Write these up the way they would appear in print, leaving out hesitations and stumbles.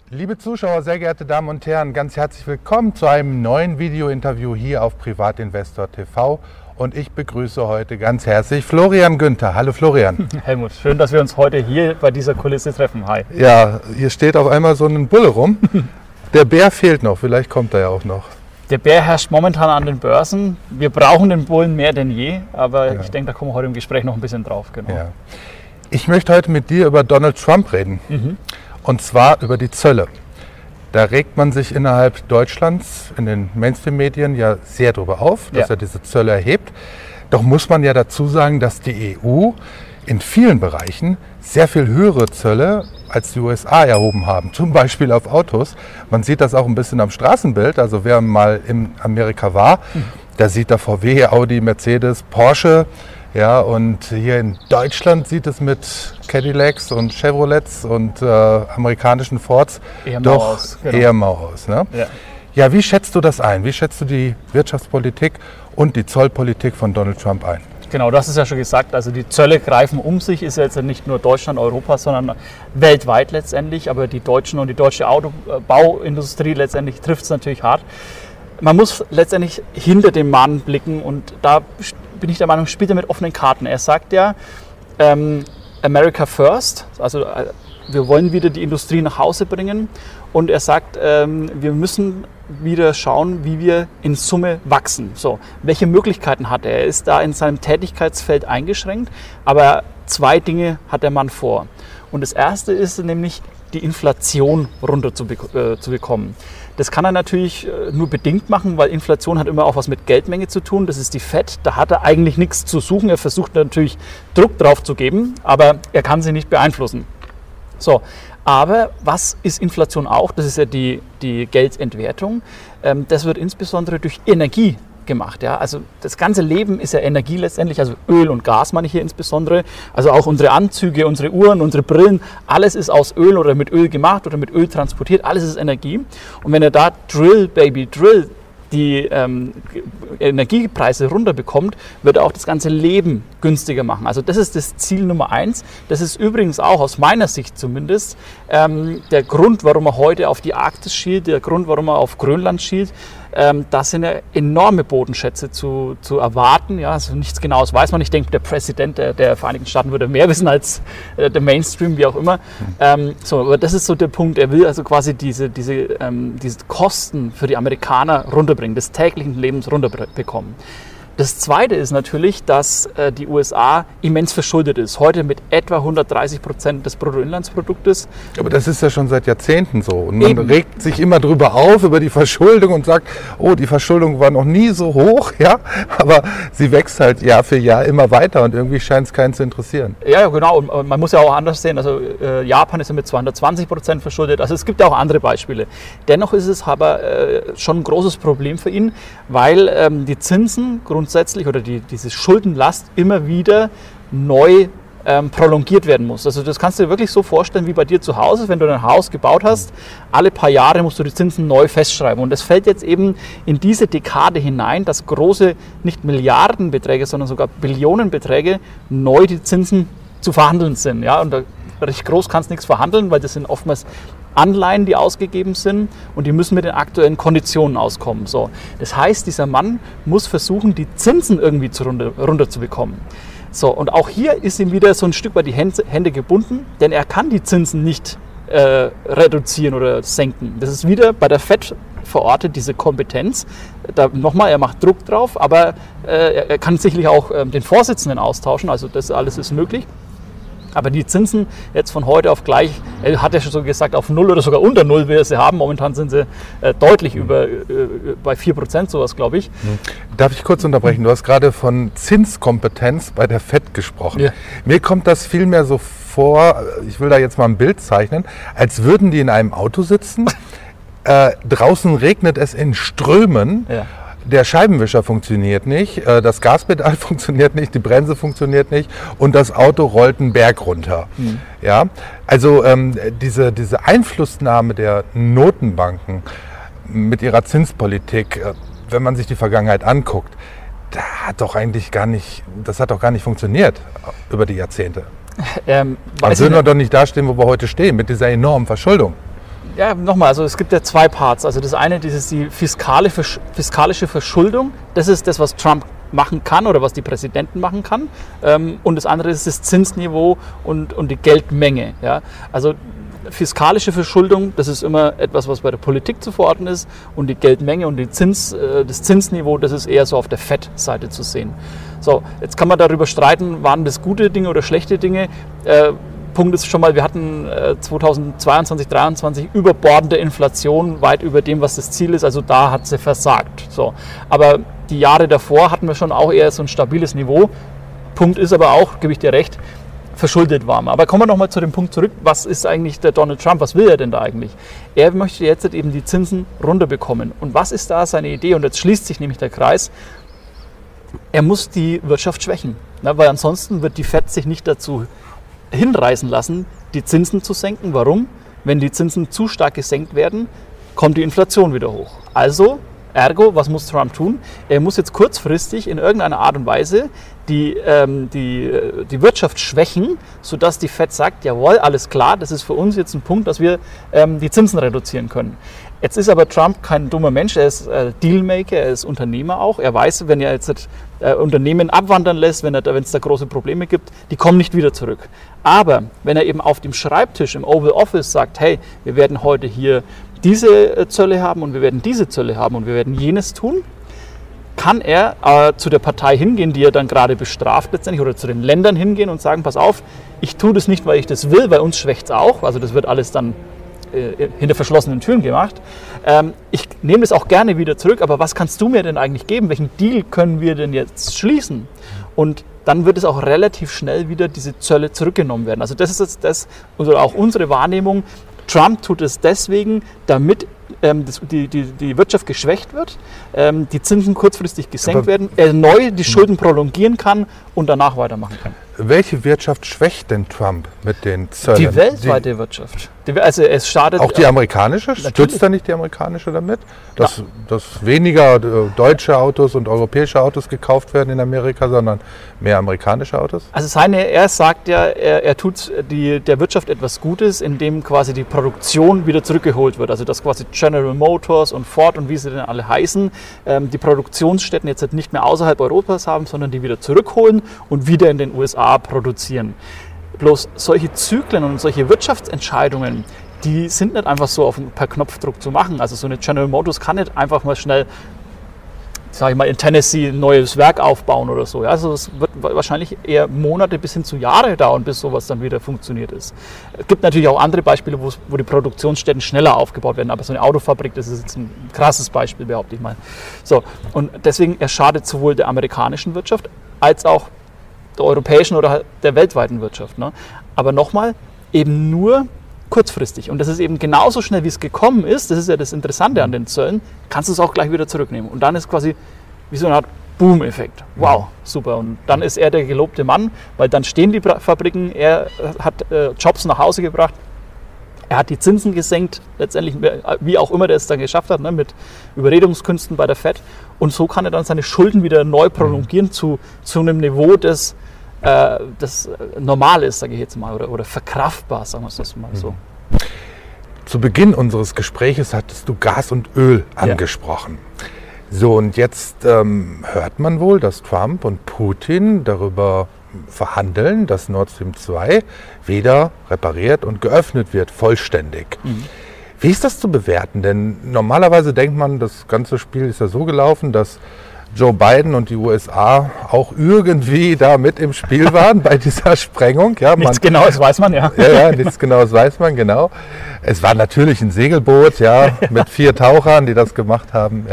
Liebe Zuschauer, sehr geehrte Damen und Herren, ganz herzlich willkommen zu einem neuen Video-Interview hier auf Privatinvestor TV. Und ich begrüße heute ganz herzlich Florian Günther. Hallo Florian. Helmut, schön, dass wir uns heute hier bei dieser Kulisse treffen. Hi. Ja, hier steht auf einmal so ein Bulle rum. Der Bär fehlt noch, vielleicht kommt er ja auch noch. Der Bär herrscht momentan an den Börsen. Wir brauchen den Bullen mehr denn je, aber ich denke, da kommen wir heute im Gespräch noch ein bisschen drauf. Genau. Ja. Ich möchte heute mit dir über Donald Trump reden. Und zwar über die Zölle. Da regt man sich innerhalb Deutschlands in den Mainstream-Medien ja sehr darüber auf, dass er diese Zölle erhebt. Doch muss man ja dazu sagen, dass die EU in vielen Bereichen sehr viel höhere Zölle als die USA erhoben haben. Zum Beispiel auf Autos. Man sieht das auch ein bisschen am Straßenbild. Also wer mal in Amerika war, da sieht da VW, Audi, Mercedes, Porsche. Ja, und hier in Deutschland sieht es mit Cadillacs und Chevrolets und amerikanischen Fords doch eher mau aus. Ne? Ja, wie schätzt du das ein? Wie schätzt du die Wirtschaftspolitik und die Zollpolitik von Donald Trump ein? Genau, du hast es ja schon gesagt, also die Zölle greifen um sich, ist jetzt nicht nur Deutschland, Europa, sondern weltweit letztendlich, aber die Deutschen und die deutsche Autobauindustrie letztendlich trifft es natürlich hart. Man muss letztendlich hinter dem Mann blicken und da bin ich der Meinung, spielt er mit offenen Karten. Er sagt ja, America first, also wir wollen wieder die Industrie nach Hause bringen und er sagt, wir müssen wieder schauen, wie wir in Summe wachsen. So, welche Möglichkeiten hat er? Er ist da in seinem Tätigkeitsfeld eingeschränkt, aber zwei Dinge hat der Mann vor. Und das erste ist nämlich, die Inflation runter zu bekommen. Das kann er natürlich nur bedingt machen, weil Inflation hat immer auch was mit Geldmenge zu tun. Das ist die FED. Da hat er eigentlich nichts zu suchen. Er versucht natürlich Druck drauf zu geben, aber er kann sie nicht beeinflussen. So, aber was ist Inflation auch? Das ist ja die Geldentwertung. Das wird insbesondere durch Energie gemacht. Ja? Also das ganze Leben ist ja Energie letztendlich, also Öl und Gas meine ich hier insbesondere. Also auch unsere Anzüge, unsere Uhren, unsere Brillen, alles ist aus Öl oder mit Öl gemacht oder mit Öl transportiert, alles ist Energie. Und wenn er da Drill, Baby, Drill, die Energiepreise runterbekommt, wird er auch das ganze Leben günstiger machen. Also das ist das Ziel Nummer 1. Das ist übrigens auch aus meiner Sicht zumindest der Grund, warum er heute auf die Arktis schielt, der Grund, warum er auf Grönland schielt. Da sind ja enorme Bodenschätze zu erwarten. Ja, also nichts Genaues weiß man. Ich denke, der Präsident der Vereinigten Staaten würde mehr wissen als der Mainstream, wie auch immer. Aber das ist so der Punkt. Er will also quasi diese Kosten für die Amerikaner runterbringen, des täglichen Lebens runterbekommen. Das Zweite ist natürlich, dass die USA immens verschuldet ist. Heute mit etwa 130% des Bruttoinlandsproduktes. Aber das ist ja schon seit Jahrzehnten so. Und man regt sich immer drüber auf, über die Verschuldung und sagt, oh, die Verschuldung war noch nie so hoch. Ja, aber sie wächst halt Jahr für Jahr immer weiter und irgendwie scheint es keinen zu interessieren. Ja, genau. Und man muss ja auch anders sehen. Also Japan ist ja mit 220% verschuldet. Also es gibt ja auch andere Beispiele. Dennoch ist es aber schon ein großes Problem für ihn, weil die Zinsen grundsätzlich oder diese Schuldenlast immer wieder neu prolongiert werden muss. Also das kannst du dir wirklich so vorstellen wie bei dir zu Hause, wenn du ein Haus gebaut hast, alle paar Jahre musst du die Zinsen neu festschreiben. Und das fällt jetzt eben in diese Dekade hinein, dass große, nicht Milliardenbeträge, sondern sogar Billionenbeträge neu die Zinsen zu verhandeln sind. Ja? Und da recht groß kannst du nichts verhandeln, weil das sind oftmals Anleihen, die ausgegeben sind und die müssen mit den aktuellen Konditionen auskommen. So. Das heißt, dieser Mann muss versuchen, die Zinsen irgendwie runter zu bekommen. So, und auch hier ist ihm wieder so ein Stück weit die Hände gebunden, denn er kann die Zinsen nicht reduzieren oder senken. Das ist wieder bei der FED verortet, diese Kompetenz. Nochmal, er macht Druck drauf, aber er kann sicherlich auch den Vorsitzenden austauschen, also das alles ist möglich. Aber die Zinsen jetzt von heute auf gleich, er hat ja schon so gesagt, auf 0 oder sogar unter 0 will er sie haben. Momentan sind sie deutlich bei 4%, sowas glaube ich. Darf ich kurz unterbrechen? Du hast gerade von Zinskompetenz bei der FED gesprochen. Ja. Mir kommt das vielmehr so vor, ich will da jetzt mal ein Bild zeichnen, als würden die in einem Auto sitzen, draußen regnet es in Strömen. Ja. Der Scheibenwischer funktioniert nicht, das Gaspedal funktioniert nicht, die Bremse funktioniert nicht und das Auto rollt einen Berg runter. Ja? Also diese Einflussnahme der Notenbanken mit ihrer Zinspolitik, wenn man sich die Vergangenheit anguckt, das hat doch gar nicht funktioniert über die Jahrzehnte. Dann würden wir doch nicht dastehen, wo wir heute stehen, mit dieser enormen Verschuldung. Ja, nochmal, also es gibt ja zwei Parts. Also das eine, das ist die fiskalische Verschuldung. Das ist das, was Trump machen kann oder was die Präsidenten machen kann. Und das andere ist das Zinsniveau und die Geldmenge. Ja? Also fiskalische Verschuldung, das ist immer etwas, was bei der Politik zu verorten ist. Und die Geldmenge und das Zinsniveau, das ist eher so auf der Fed-Seite zu sehen. So, jetzt kann man darüber streiten, waren das gute Dinge oder schlechte Dinge. Punkt ist schon mal, wir hatten 2022, 2023 überbordende Inflation, weit über dem, was das Ziel ist. Also da hat sie versagt. So. Aber die Jahre davor hatten wir schon auch eher so ein stabiles Niveau. Punkt ist aber auch, gebe ich dir recht, verschuldet waren. Aber kommen wir nochmal zu dem Punkt zurück, was ist eigentlich der Donald Trump, was will er denn da eigentlich? Er möchte jetzt eben die Zinsen runterbekommen. Und was ist da seine Idee? Und jetzt schließt sich nämlich der Kreis. Er muss die Wirtschaft schwächen, weil ansonsten wird die Fed sich nicht dazu hinreißen lassen, die Zinsen zu senken. Warum? Wenn die Zinsen zu stark gesenkt werden, kommt die Inflation wieder hoch. Also, ergo, was muss Trump tun? Er muss jetzt kurzfristig in irgendeiner Art und Weise die Wirtschaft schwächen, sodass die Fed sagt, jawohl, alles klar, das ist für uns jetzt ein Punkt, dass wir die Zinsen reduzieren können. Jetzt ist aber Trump kein dummer Mensch, er ist Dealmaker, er ist Unternehmer auch. Er weiß, wenn er jetzt Unternehmen abwandern lässt, wenn es da große Probleme gibt, die kommen nicht wieder zurück. Aber wenn er eben auf dem Schreibtisch im Oval Office sagt, hey, wir werden heute hier diese Zölle haben und wir werden diese Zölle haben und wir werden jenes tun, kann er zu der Partei hingehen, die er dann gerade bestraft letztendlich, oder zu den Ländern hingehen und sagen, pass auf, ich tue das nicht, weil ich das will, bei uns schwächt es auch, also das wird alles dann hinter verschlossenen Türen gemacht. Ich nehme das auch gerne wieder zurück, aber was kannst du mir denn eigentlich geben? Welchen Deal können wir denn jetzt schließen? Und dann wird es auch relativ schnell wieder diese Zölle zurückgenommen werden. Also das ist jetzt das, oder auch unsere Wahrnehmung. Trump tut es deswegen, damit die Wirtschaft geschwächt wird, die Zinsen kurzfristig gesenkt werden, er neu die Schulden prolongieren kann und danach weitermachen kann. Welche Wirtschaft schwächt denn Trump mit den Zöllen? Die weltweite Wirtschaft. Also es startet auch die amerikanische? Stützt da nicht die amerikanische damit? Dass weniger deutsche Autos und europäische Autos gekauft werden in Amerika, sondern mehr amerikanische Autos? Also er sagt ja, er tut der Wirtschaft etwas Gutes, indem quasi die Produktion wieder zurückgeholt wird. Also dass quasi General Motors und Ford und wie sie denn alle heißen, die Produktionsstätten jetzt nicht mehr außerhalb Europas haben, sondern die wieder zurückholen und wieder in den USA produzieren. Bloß solche Zyklen und solche Wirtschaftsentscheidungen, die sind nicht einfach so per Knopfdruck zu machen. Also so eine General Motors kann nicht einfach mal schnell, sage ich mal, in Tennessee ein neues Werk aufbauen oder so. Ja, also es wird wahrscheinlich eher Monate bis hin zu Jahre dauern, bis sowas dann wieder funktioniert ist. Es gibt natürlich auch andere Beispiele, wo die Produktionsstätten schneller aufgebaut werden, aber so eine Autofabrik, das ist jetzt ein krasses Beispiel, behaupte ich mal. So, und deswegen schadet sowohl der amerikanischen Wirtschaft als auch der europäischen oder der weltweiten Wirtschaft. Ne? Aber nochmal, eben nur kurzfristig. Und das ist eben genauso schnell, wie es gekommen ist, das ist ja das Interessante an den Zöllen, kannst du es auch gleich wieder zurücknehmen. Und dann ist quasi wie so eine Art Boom-Effekt. Wow, super. Und dann ist er der gelobte Mann, weil dann stehen die Fabriken, er hat Jobs nach Hause gebracht, er hat die Zinsen gesenkt, letztendlich, wie auch immer der es dann geschafft hat, ne, mit Überredungskünsten bei der Fed. Und so kann er dann seine Schulden wieder neu prolongieren zu einem Niveau, das normal ist, sage ich jetzt mal, oder verkraftbar, sagen wir es das mal so. Zu Beginn unseres Gespräches hattest du Gas und Öl angesprochen. Ja. So, und jetzt hört man wohl, dass Trump und Putin darüber verhandeln, dass Nord Stream 2 wieder repariert und geöffnet wird, vollständig. Wie ist das zu bewerten? Denn normalerweise denkt man, das ganze Spiel ist ja so gelaufen, dass Joe Biden und die USA auch irgendwie da mit im Spiel waren bei dieser Sprengung. Ja, nichts Genaues weiß man, ja. Ja, nichts Genaues weiß man, genau. Es war natürlich ein Segelboot, ja, mit 4 Tauchern, die das gemacht haben.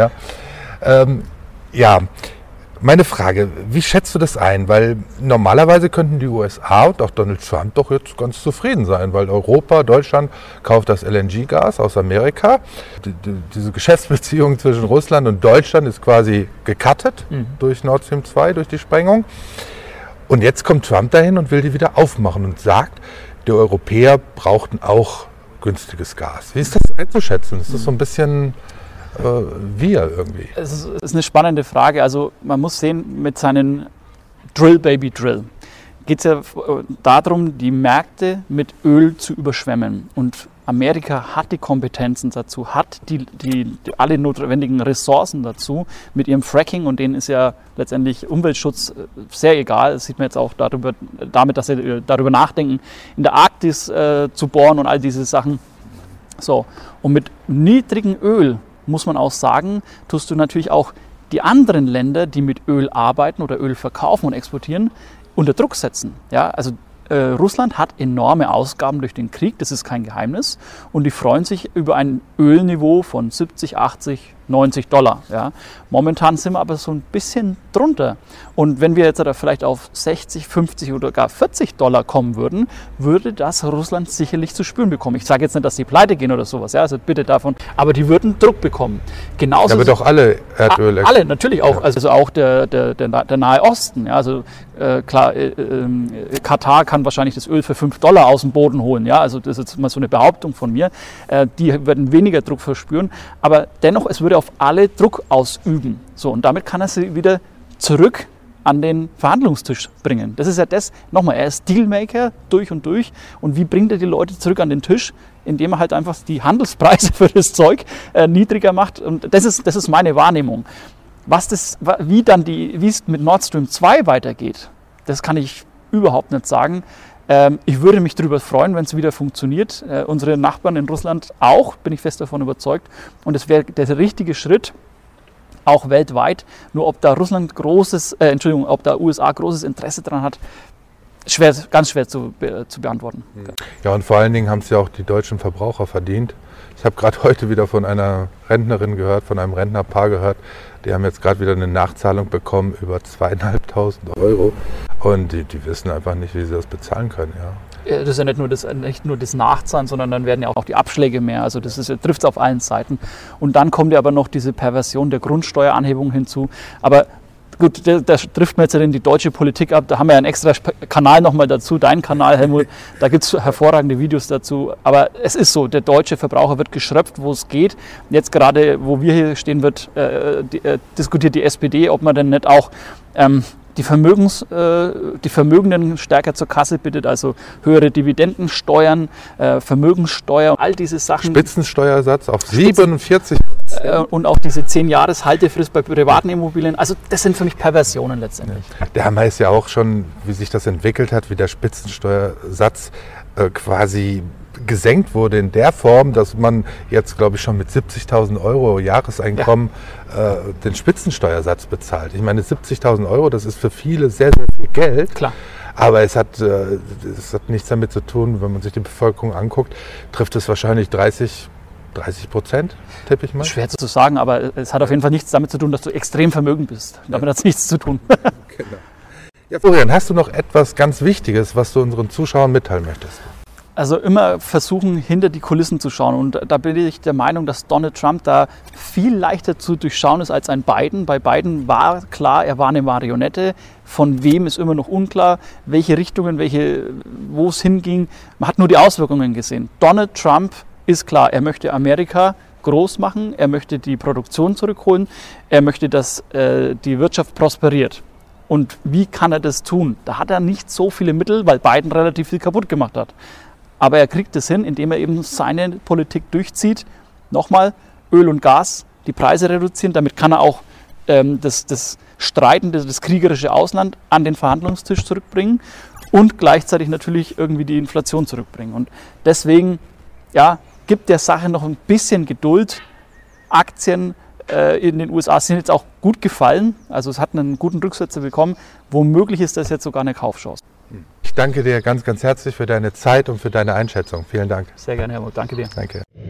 Ja, meine Frage, wie schätzt du das ein? Weil normalerweise könnten die USA und auch Donald Trump doch jetzt ganz zufrieden sein, weil Europa, Deutschland kauft das LNG-Gas aus Amerika. Diese Geschäftsbeziehung zwischen Russland und Deutschland ist quasi gecuttet durch Nord Stream 2, durch die Sprengung. Und jetzt kommt Trump dahin und will die wieder aufmachen und sagt, die Europäer brauchten auch günstiges Gas. Wie ist das einzuschätzen? Ist das so ein bisschen wir irgendwie? Es ist eine spannende Frage. Also man muss sehen, mit seinen Drill Baby Drill geht es ja darum, die Märkte mit Öl zu überschwemmen. Und Amerika hat die Kompetenzen dazu, hat alle notwendigen Ressourcen dazu mit ihrem Fracking, und denen ist ja letztendlich Umweltschutz sehr egal. Das sieht man jetzt auch damit, dass sie darüber nachdenken, in der Arktis zu bohren und all diese Sachen. So, und mit niedrigem Öl, muss man auch sagen, tust du natürlich auch die anderen Länder, die mit Öl arbeiten oder Öl verkaufen und exportieren, unter Druck setzen. Ja, also Russland hat enorme Ausgaben durch den Krieg, das ist kein Geheimnis, und die freuen sich über ein Ölniveau von 70, 80, 90 $. Ja. Momentan sind wir aber so ein bisschen drunter, und wenn wir jetzt vielleicht auf 60, 50 oder gar 40 $ kommen würden, würde das Russland sicherlich zu spüren bekommen. Ich sage jetzt nicht, dass die pleite gehen oder sowas, ja, also bitte davon, aber die würden Druck bekommen. Genauso ja, aber doch alle Erdöl. Alle, natürlich auch, ja. Also auch der Nahe Osten, ja, also klar, Katar kann wahrscheinlich das Öl für 5 $ aus dem Boden holen, ja, also das ist jetzt mal so eine Behauptung von mir, die werden weniger Druck verspüren, aber dennoch, es würde auf alle Druck ausüben. So, und damit kann er sie wieder zurück an den Verhandlungstisch bringen. Das ist ja das, nochmal, er ist Dealmaker durch und durch. Und wie bringt er die Leute zurück an den Tisch? Indem er halt einfach die Handelspreise für das Zeug niedriger macht. Und das ist meine Wahrnehmung. Wie es mit Nord Stream 2 weitergeht, das kann ich überhaupt nicht sagen. Ich würde mich darüber freuen, wenn es wieder funktioniert. Unsere Nachbarn in Russland auch, bin ich fest davon überzeugt. Und es wäre der richtige Schritt, auch weltweit. Nur ob da ob da USA großes Interesse daran hat, ganz schwer zu beantworten. Ja, und vor allen Dingen haben es ja auch die deutschen Verbraucher verdient. Ich habe gerade heute wieder von einer Rentnerin gehört, von einem Rentnerpaar gehört, die haben jetzt gerade wieder eine Nachzahlung bekommen über 2.500 € und die wissen einfach nicht, wie sie das bezahlen können. Ja. Das ist ja nicht nur das Nachzahlen, sondern dann werden ja auch die Abschläge mehr. Also das trifft es auf allen Seiten. Und dann kommt ja aber noch diese Perversion der Grundsteueranhebung hinzu. Aber gut, da trifft man jetzt in die deutsche Politik ab. Da haben wir einen extra Kanal nochmal dazu, deinen Kanal, Helmut. Da gibt es hervorragende Videos dazu. Aber es ist so, der deutsche Verbraucher wird geschröpft, wo es geht. Jetzt gerade, wo wir hier stehen, diskutiert die SPD, ob man denn nicht auch die Vermögenden stärker zur Kasse bittet, also höhere Dividendensteuern, Vermögenssteuer, all diese Sachen. Spitzensteuersatz auf 47%. Und auch diese 10-Jahres-Haltefrist bei privaten Immobilien. Also das sind für mich Perversionen letztendlich. Der Hammer ist ja auch schon, wie sich das entwickelt hat, wie der Spitzensteuersatz quasi gesenkt wurde in der Form, dass man jetzt, glaube ich, schon mit 70.000 € Jahreseinkommen den Spitzensteuersatz bezahlt. Ich meine, 70.000 €, das ist für viele sehr, sehr viel Geld. Klar. Aber es hat nichts damit zu tun, wenn man sich die Bevölkerung anguckt, trifft es wahrscheinlich 30%, tippe ich mal. Schwer zu sagen, aber es hat auf jeden Fall nichts damit zu tun, dass du extrem vermögend bist. Damit hat es nichts zu tun. Genau. Ja, Florian, hast du noch etwas ganz Wichtiges, was du unseren Zuschauern mitteilen möchtest? Also immer versuchen, hinter die Kulissen zu schauen. Und da bin ich der Meinung, dass Donald Trump da viel leichter zu durchschauen ist als ein Biden. Bei Biden war klar, er war eine Marionette. Von wem ist immer noch unklar, welche Richtungen, wo es hinging. Man hat nur die Auswirkungen gesehen. Donald Trump ist klar, er möchte Amerika groß machen, er möchte die Produktion zurückholen, er möchte, dass die Wirtschaft prosperiert. Und wie kann er das tun? Da hat er nicht so viele Mittel, weil Biden relativ viel kaputt gemacht hat. Aber er kriegt es hin, indem er eben seine Politik durchzieht. Nochmal, Öl und Gas, die Preise reduzieren. Damit kann er auch das streitende, das kriegerische Ausland an den Verhandlungstisch zurückbringen und gleichzeitig natürlich irgendwie die Inflation zurückbringen. Und deswegen, ja, gibt der Sache noch ein bisschen Geduld. Aktien in den USA sind jetzt auch gut gefallen. Also es hat einen guten Rücksetzer bekommen. Womöglich ist das jetzt sogar eine Kaufchance. Ich danke dir ganz, ganz herzlich für deine Zeit und für deine Einschätzung. Vielen Dank. Sehr gerne, Helmut. Danke dir. Danke.